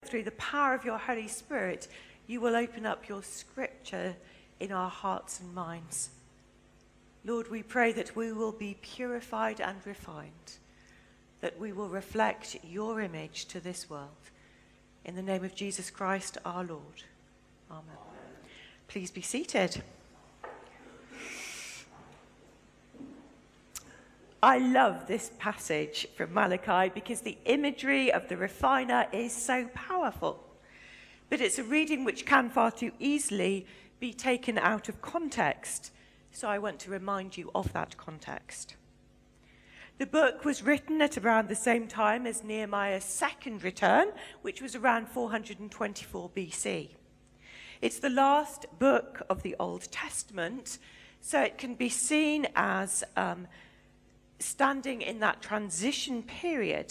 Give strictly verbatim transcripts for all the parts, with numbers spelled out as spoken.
through the power of your Holy Spirit, you will open up your scripture in our hearts and minds. Lord, we pray that we will be purified and refined, that we will reflect your image to this world. In the name of Jesus Christ, our Lord. Amen. Amen. Please be seated. I love this passage from Malachi because the imagery of the refiner is so powerful. But it's a reading which can far too easily be taken out of context. So I want to remind you of that context. The book was written at around the same time as Nehemiah's second return, which was around four hundred twenty-four B C. It's the last book of the Old Testament, so it can be seen as um, standing in that transition period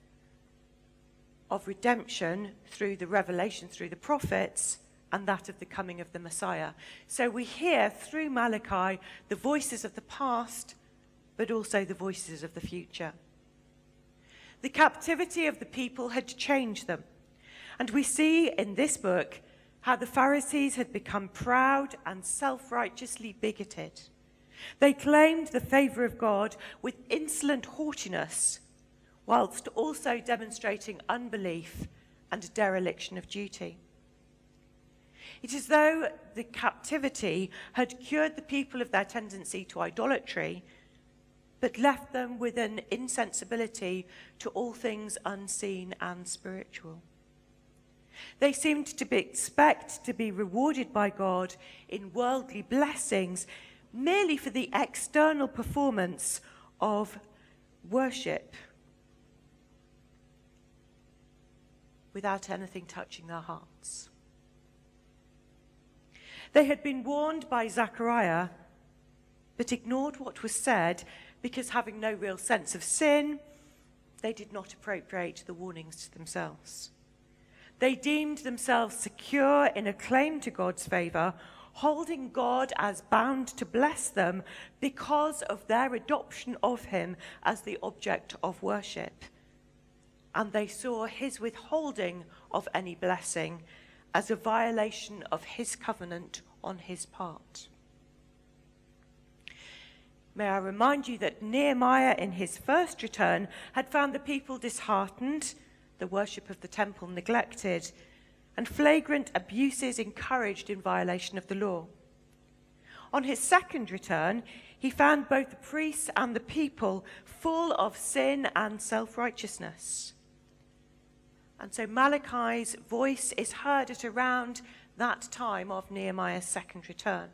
of redemption through the revelation, through the prophets, and that of the coming of the Messiah. So we hear through Malachi the voices of the past, but also the voices of the future. The captivity of the people had changed them. And we see in this book how the Pharisees had become proud and self-righteously bigoted. They claimed the favor of God with insolent haughtiness, whilst also demonstrating unbelief and dereliction of duty. It is as though the captivity had cured the people of their tendency to idolatry, but left them with an insensibility to all things unseen and spiritual. They seemed to be, expect to be rewarded by God in worldly blessings merely for the external performance of worship, without anything touching their hearts. They had been warned by Zechariah, but ignored what was said because, having no real sense of sin, they did not appropriate the warnings to themselves. They deemed themselves secure in a claim to God's favor, holding God as bound to bless them because of their adoption of him as the object of worship. And they saw his withholding of any blessing as a violation of his covenant on his part. May I remind you that Nehemiah, in his first return, had found the people disheartened, the worship of the temple neglected, and flagrant abuses encouraged in violation of the law. On his second return, he found both the priests and the people full of sin and self-righteousness. And so Malachi's voice is heard at around that time of Nehemiah's second return.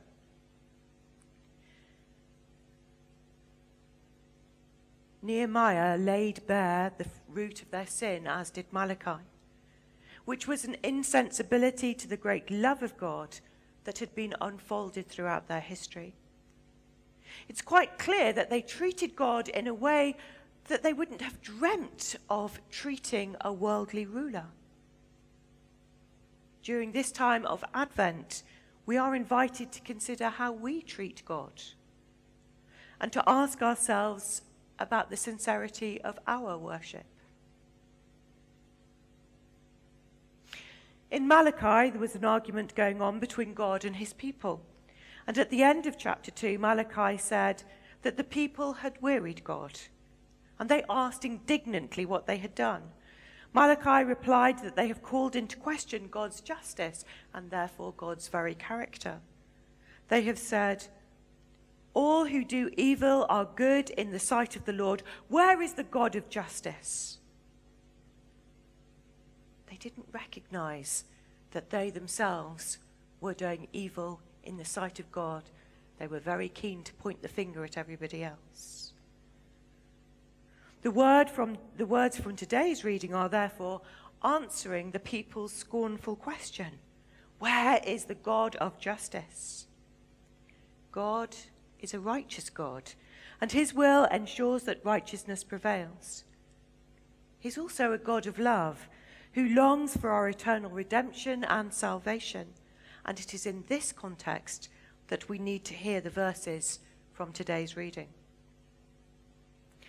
Nehemiah laid bare the root of their sin, as did Malachi, which was an insensibility to the great love of God that had been unfolded throughout their history. It's quite clear that they treated God in a way that they wouldn't have dreamt of treating a worldly ruler. During this time of Advent, we are invited to consider how we treat God and to ask ourselves about the sincerity of our worship. In Malachi, there was an argument going on between God and his people. And at the end of chapter two, Malachi said that the people had wearied God, and they asked indignantly what they had done. Malachi replied that they have called into question God's justice and therefore God's very character. They have said, "All who do evil are good in the sight of the Lord. Where is the God of justice?" They didn't recognize that they themselves were doing evil in the sight of God. They were very keen to point the finger at everybody else. The word from the words from today's reading are therefore answering the people's scornful question: where is the God of justice? God is a righteous God, and his will ensures that righteousness prevails. He's also a God of love, who longs for our eternal redemption and salvation. And it is in this context that we need to hear the verses from today's reading.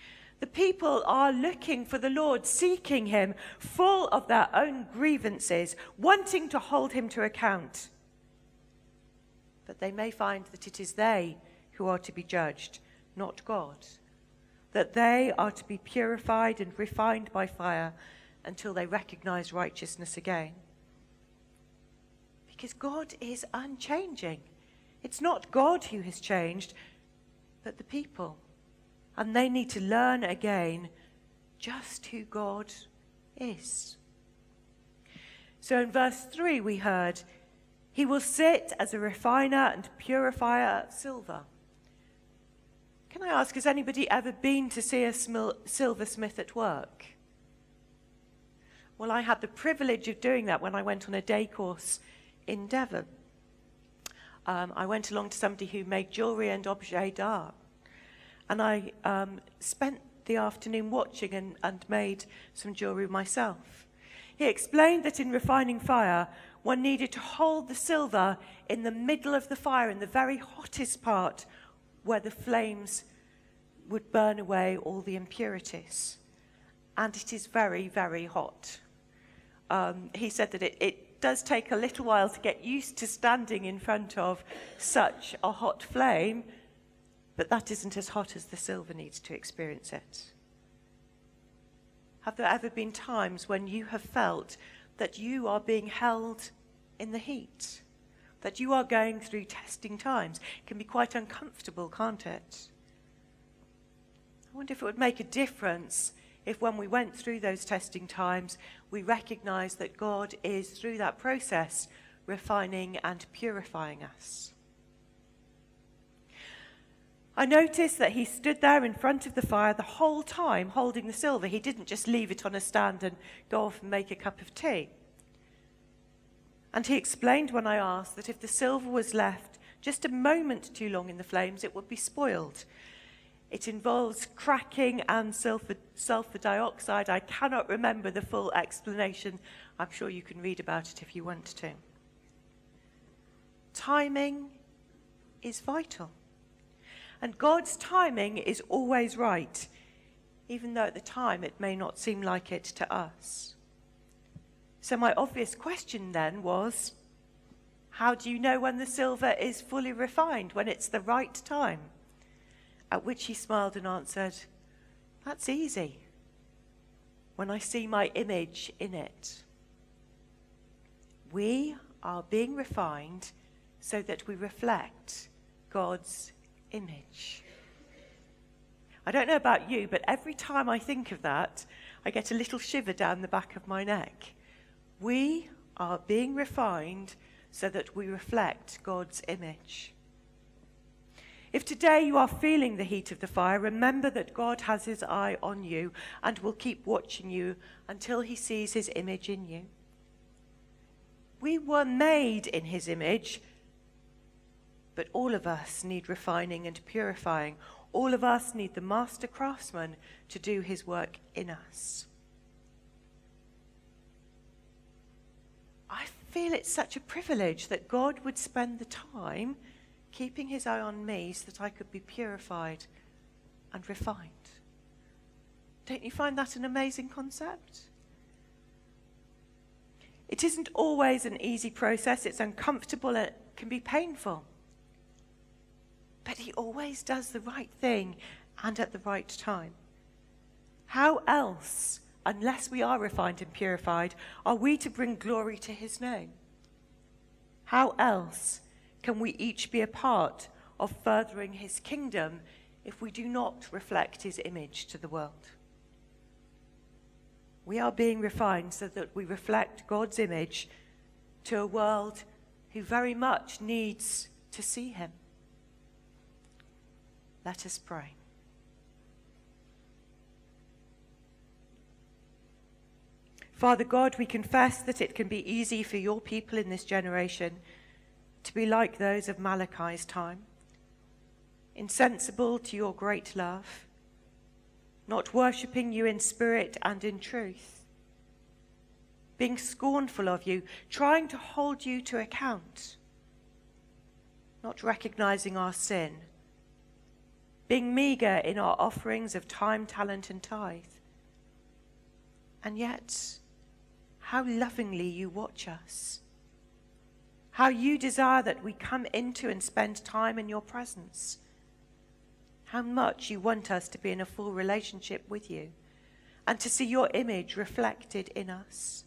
The people are looking for the Lord, seeking him, full of their own grievances, wanting to hold him to account. But they may find that it is they who are to be judged, not God. That they are to be purified and refined by fire until they recognize righteousness again. Because God is unchanging. It's not God who has changed, but the people. And they need to learn again just who God is. So in verse three we heard, he will sit as a refiner and purifier of silver. Can I ask, has anybody ever been to see a silversmith at work? Well, I had the privilege of doing that when I went on a day course in Devon. Um, I went along to somebody who made jewellery and objets d'art. And I um, spent the afternoon watching and, and made some jewellery myself. He explained that in refining fire, one needed to hold the silver in the middle of the fire, in the very hottest part, where the flames would burn away all the impurities. And it is very, very hot. Um, he said that it, it does take a little while to get used to standing in front of such a hot flame, but that isn't as hot as the silver needs to experience it. Have there ever been times when you have felt that you are being held in the heat? That you are going through testing times? It can be quite uncomfortable, can't it? I wonder if it would make a difference if when we went through those testing times, we recognise that God is, through that process, refining and purifying us. I noticed that he stood there in front of the fire the whole time holding the silver. He didn't just leave it on a stand and go off and make a cup of tea. And he explained when I asked that if the silver was left just a moment too long in the flames, it would be spoiled. It involves cracking and sulfur, sulfur dioxide. I cannot remember the full explanation. I'm sure you can read about it if you want to. Timing is vital. And God's timing is always right, even though at the time it may not seem like it to us. So my obvious question then was, how do you know when the silver is fully refined, when it's the right time? At which he smiled and answered, that's easy, when I see my image in it. We are being refined so that we reflect God's image. I don't know about you, but every time I think of that, I get a little shiver down the back of my neck. We are being refined so that we reflect God's image. If today you are feeling the heat of the fire, remember that God has his eye on you and will keep watching you until he sees his image in you. We were made in his image, but all of us need refining and purifying. All of us need the master craftsman to do his work in us. I feel it's such a privilege that God would spend the time keeping his eye on me so that I could be purified and refined. Don't you find that an amazing concept? It isn't always an easy process. It's uncomfortable and it can be painful. But he always does the right thing and at the right time. How else, unless we are refined and purified, are we to bring glory to his name? How else can we each be a part of furthering his kingdom if we do not reflect his image to the world? We are being refined so that we reflect God's image to a world who very much needs to see him. Let us pray. Father God, we confess that it can be easy for your people in this generation to be like those of Malachi's time, insensible to your great love, not worshipping you in spirit and in truth, being scornful of you, trying to hold you to account, not recognizing our sin, being meagre in our offerings of time, talent, and tithe. And yet, how lovingly you watch us. How you desire that we come into and spend time in your presence. How much you want us to be in a full relationship with you and to see your image reflected in us.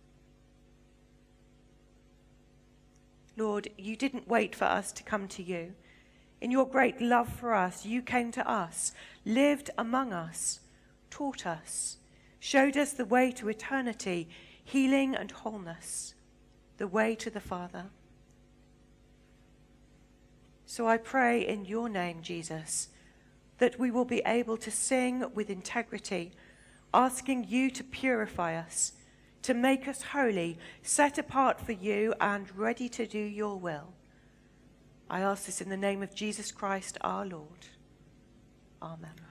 Lord, you didn't wait for us to come to you. In your great love for us, you came to us, lived among us, taught us, showed us the way to eternity, healing and wholeness, the way to the Father. So I pray in your name, Jesus, that we will be able to sing with integrity, asking you to purify us, to make us holy, set apart for you and ready to do your will. I ask this in the name of Jesus Christ, our Lord. Amen.